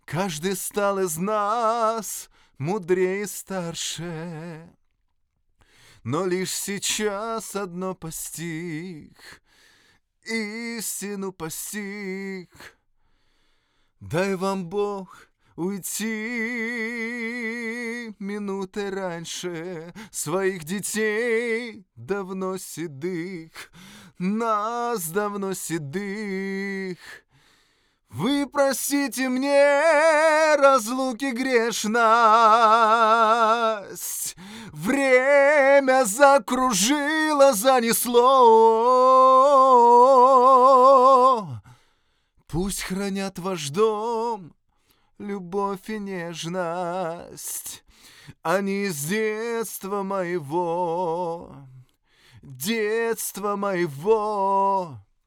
Каждый стал из нас мудрее и старше, но лишь сейчас одно постиг, истину постиг. Дай вам Бог уйти минутой раньше своих детей давно седых, нас давно седых. Вы простите мне разлуки грешность, время закружило, занесло. Пусть хранят ваш дом любовь и нежность, они из детства моего